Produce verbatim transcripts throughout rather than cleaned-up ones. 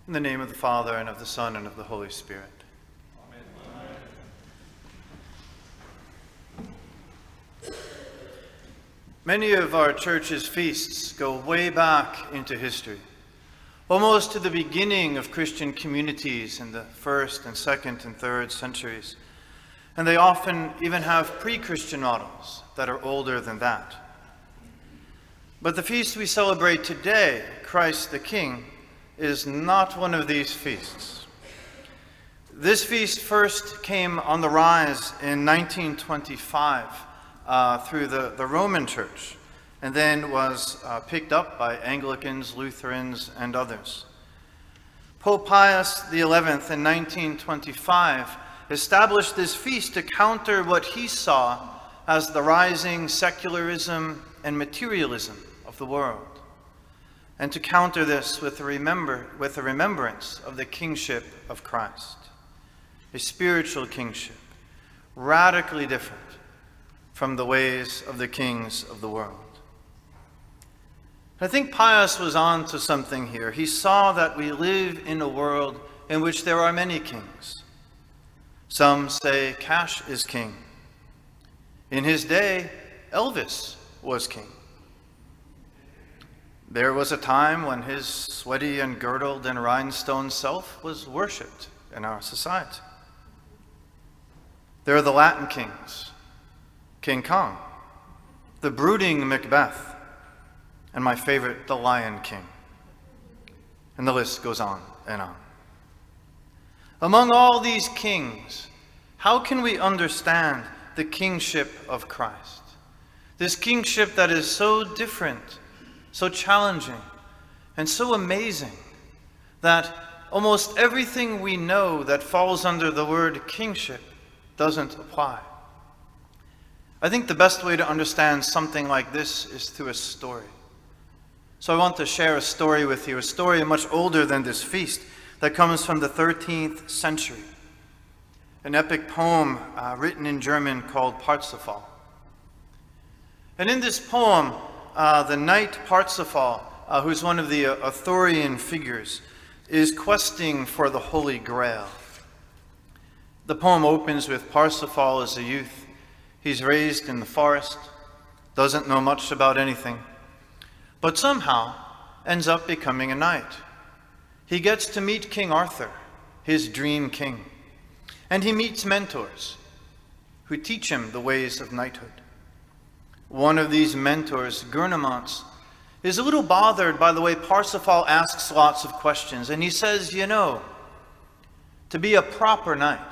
In the name of the Father, and of the Son, and of the Holy Spirit. Amen. Many of our church's feasts go way back into history, almost to the beginning of Christian communities in the first and second and third centuries. And they often even have pre-Christian models that are older than that. But the feast we celebrate today, Christ the King, is not one of these feasts. This feast first came on the rise in nineteen twenty-five uh, through the, the Roman Church, and then was uh, picked up by Anglicans, Lutherans, and others. Pope Pius the eleventh in nineteen twenty-five established this feast to counter what he saw as the rising secularism and materialism of the world, and to counter this with a, remember, with a remembrance of the kingship of Christ, a spiritual kingship, radically different from the ways of the kings of the world. I think Pius was on to something here. He saw that we live in a world in which there are many kings. Some say cash is king. In his day, Elvis was king. There was a time when his sweaty and girdled and rhinestone self was worshipped in our society. There are the Latin kings, King Kong, the brooding Macbeth, and my favorite, the Lion King. And the list goes on and on. Among all these kings, how can we understand the kingship of Christ? This kingship that is so different, so challenging, and so amazing that almost everything we know that falls under the word kingship doesn't apply. I think the best way to understand something like this is through a story. So I want to share a story with you, a story much older than this feast that comes from the thirteenth century, an epic poem uh, written in German called Parsifal. And in this poem, Uh, the knight Parsifal, uh, who's one of the uh, Arthurian figures, is questing for the Holy Grail. The poem opens with Parsifal as a youth. He's raised in the forest, doesn't know much about anything, but somehow ends up becoming a knight. He gets to meet King Arthur, his dream king, and he meets mentors who teach him the ways of knighthood. One of these mentors, Gurnemanz, is a little bothered by the way Parsifal asks lots of questions. And he says, you know, to be a proper knight,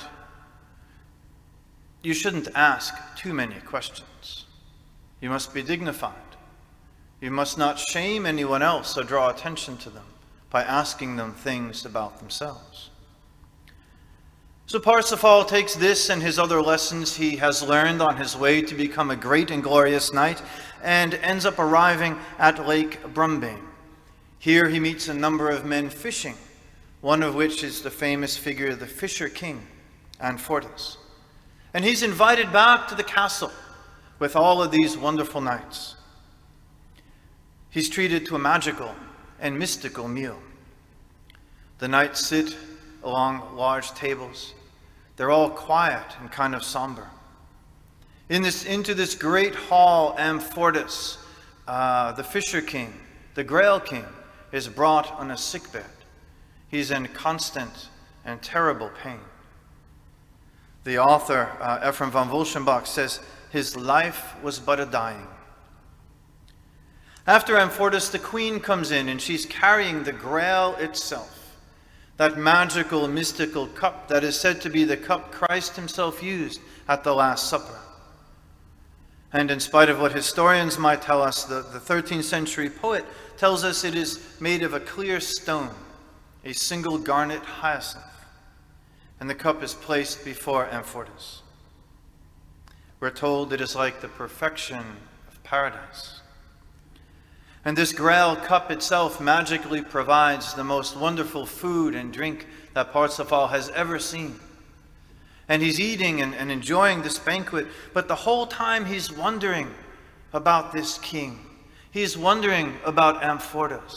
you shouldn't ask too many questions. You must be dignified. You must not shame anyone else or draw attention to them by asking them things about themselves. So Parsifal takes this and his other lessons he has learned on his way to become a great and glorious knight and ends up arriving at Lake Brumbane. Here he meets a number of men fishing, one of which is the famous figure of the Fisher King, Amfortas. And he's invited back to the castle with all of these wonderful knights. He's treated to a magical and mystical meal. The knights sit along large tables. They're all quiet and kind of somber. In this, into this great hall, Amfortas, uh, the Fisher King, the Grail King, is brought on a sickbed. He's in constant and terrible pain. The author, uh, Ephraim von Wolschenbach, says his life was but a dying. After Amfortas, the queen comes in, and she's carrying the Grail itself, that magical, mystical cup that is said to be the cup Christ himself used at the Last Supper. And in spite of what historians might tell us, the, the thirteenth century poet tells us it is made of a clear stone, a single garnet hyacinth. And the cup is placed before Amfortas. We're told it is like the perfection of paradise. And this Grail cup itself magically provides the most wonderful food and drink that Parsifal has ever seen. And he's eating and, and enjoying this banquet, but the whole time he's wondering about this king. He's wondering about Amfortas.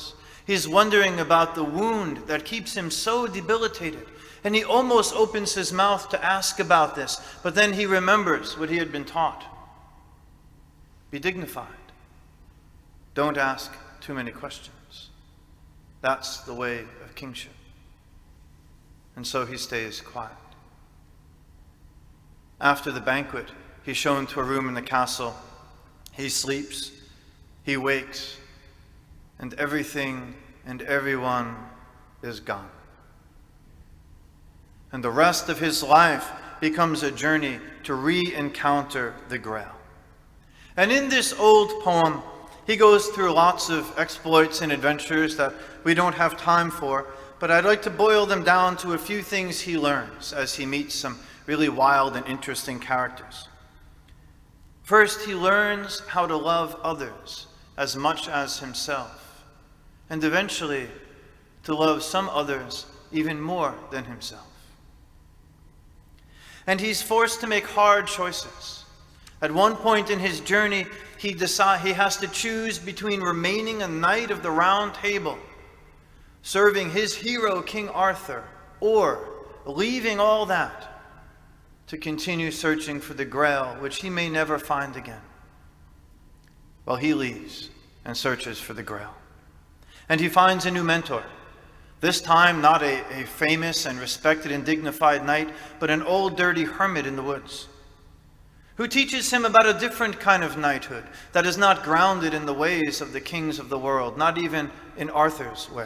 He's wondering about the wound that keeps him so debilitated. And he almost opens his mouth to ask about this, but then he remembers what he had been taught. Be dignified. Don't ask too many questions. That's the way of kingship. And so he stays quiet. After the banquet, he's shown to a room in the castle. He sleeps, he wakes, and everything and everyone is gone. And the rest of his life becomes a journey to re-encounter the Grail. And in this old poem, he goes through lots of exploits and adventures that we don't have time for, but I'd like to boil them down to a few things he learns as he meets some really wild and interesting characters. First, he learns how to love others as much as himself, and eventually to love some others even more than himself. And he's forced to make hard choices. At one point in his journey, he decide, he has to choose between remaining a knight of the Round Table, serving his hero King Arthur, or leaving all that to continue searching for the Grail, which he may never find again. Well, he leaves and searches for the Grail. And he finds a new mentor. This time, not a, a famous and respected and dignified knight, but an old dirty hermit in the woods, who teaches him about a different kind of knighthood that is not grounded in the ways of the kings of the world, not even in Arthur's way.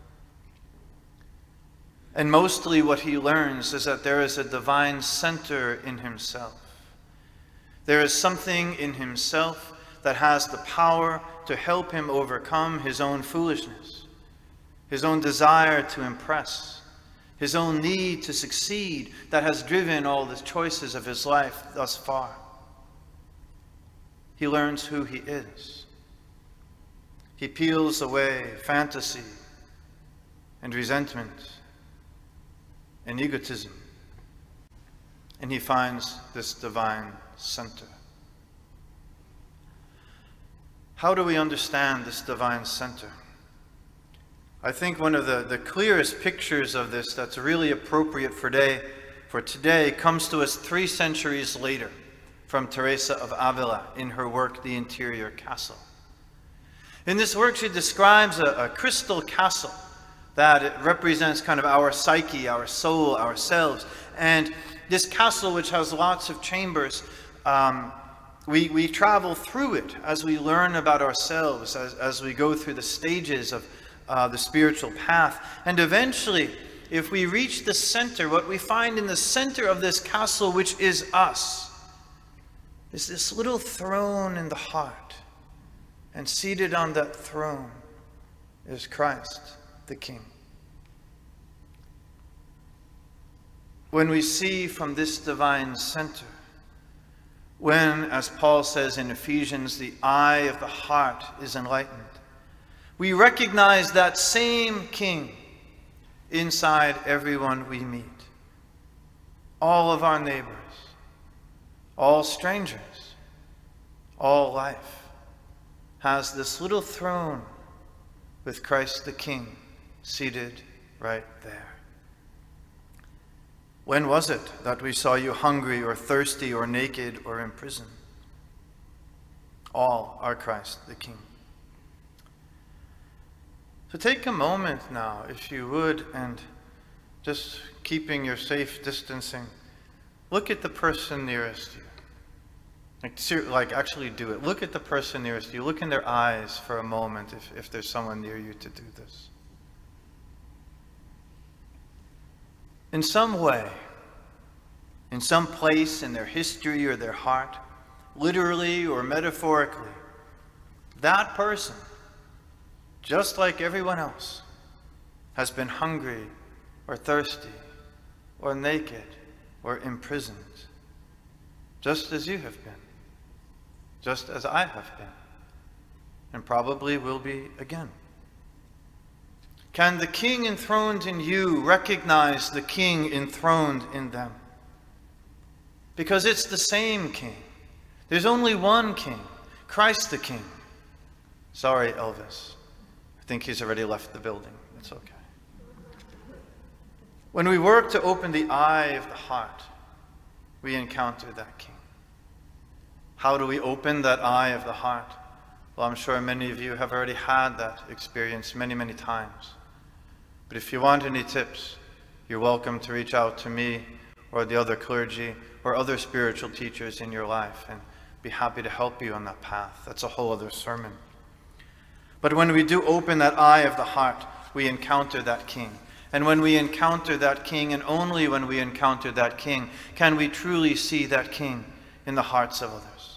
And mostly what he learns is that there is a divine center in himself. There is something in himself that has the power to help him overcome his own foolishness, his own desire to impress, his own need to succeed that has driven all the choices of his life thus far. He learns who he is. He peels away fantasy and resentment and egotism, and he finds this divine center. How do we understand this divine center? I think one of the, the clearest pictures of this that's really appropriate for today, for today comes to us three centuries later from Teresa of Avila in her work, The Interior Castle. In this work, she describes a, a crystal castle that it represents kind of our psyche, our soul, ourselves. And this castle, which has lots of chambers, um, we, we travel through it as we learn about ourselves, as, as we go through the stages of uh, the spiritual path. And eventually, if we reach the center, what we find in the center of this castle, which is us, is this little throne in the heart. And seated on that throne is Christ, the King. When we see from this divine center, when, as Paul says in Ephesians, the eye of the heart is enlightened, we recognize that same King inside everyone we meet. All of our neighbors, all strangers, all life has this little throne with Christ the King seated right there. When was it that we saw you hungry or thirsty or naked or in prison? All are Christ the King. So take a moment now, if you would, and just keeping your safe distancing, look at the person nearest you. Like, ser- like actually do it. Look at the person nearest you. Look in their eyes for a moment if, if there's someone near you to do this. In some way, in some place in their history or their heart, literally or metaphorically, that person, just like everyone else, has been hungry or thirsty or naked or imprisoned, just as you have been, just as I have been, and probably will be again. Can the King enthroned in you recognize the King enthroned in them? Because it's the same King. There's only one King, Christ the King. Sorry, Elvis. I think he's already left the building. It's okay. When we work to open the eye of the heart, we encounter that King. How do we open that eye of the heart? Well, I'm sure many of you have already had that experience many, many times. But if you want any tips, you're welcome to reach out to me or the other clergy or other spiritual teachers in your life, and be happy to help you on that path. That's a whole other sermon. But when we do open that eye of the heart, we encounter that King. And when we encounter that King, and only when we encounter that King, can we truly see that King in the hearts of others.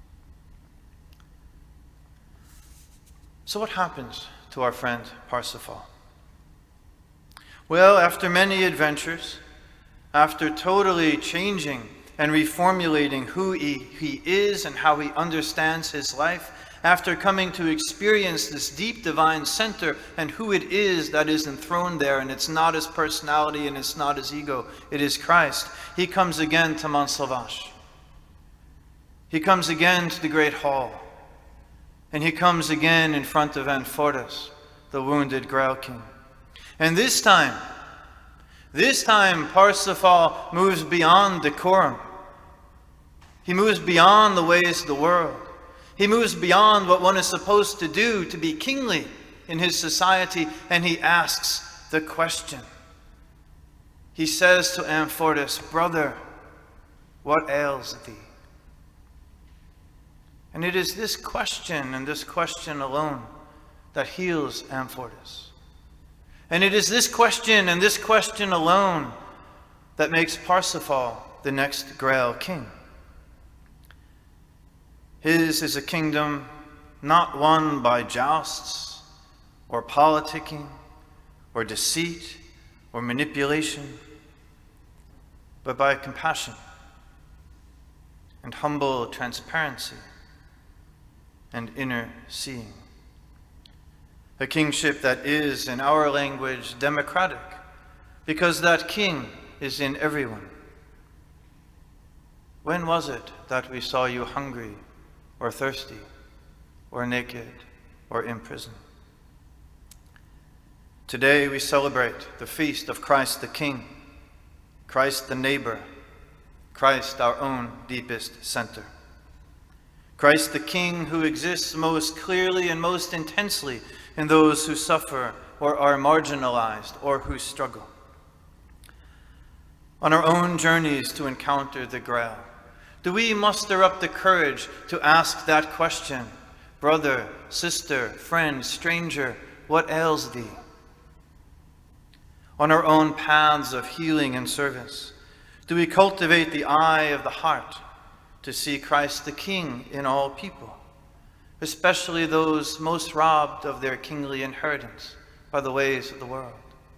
So what happens to our friend Parsifal? Well, after many adventures, after totally changing and reformulating who he, he is and how he understands his life, after coming to experience this deep divine center and who it is that is enthroned there, and it's not his personality and it's not his ego, it is Christ, he comes again to Montsalvache. He comes again to the great hall, and he comes again in front of Amfortas, the wounded Grail King. And this time, this time Parsifal moves beyond decorum. He moves beyond the ways of the world. He moves beyond what one is supposed to do to be kingly in his society, and he asks the question. He says to Amfortas, "Brother, what ails thee?" And it is this question and this question alone that heals Amfortas. And it is this question and this question alone that makes Parsifal the next Grail King. His is a kingdom not won by jousts or politicking or deceit or manipulation, but by compassion and humble transparency and inner seeing. A kingship that is, in our language, democratic, because that king is in everyone. When was it that we saw you hungry or thirsty or naked or in prison? Today we celebrate the feast of Christ the King, Christ the neighbor, Christ our own deepest center. Christ the King who exists most clearly and most intensely in those who suffer or are marginalized or who struggle. On our own journeys to encounter the Grail, do we muster up the courage to ask that question, brother, sister, friend, stranger, what ails thee? On our own paths of healing and service, do we cultivate the eye of the heart to see Christ the King in all people, especially those most robbed of their kingly inheritance by the ways of the world?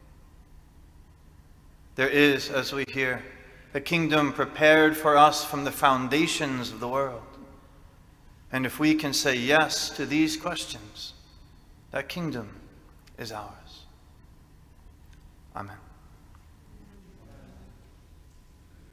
There is, as we hear, a kingdom prepared for us from the foundations of the world. And if we can say yes to these questions, that kingdom is ours. Amen.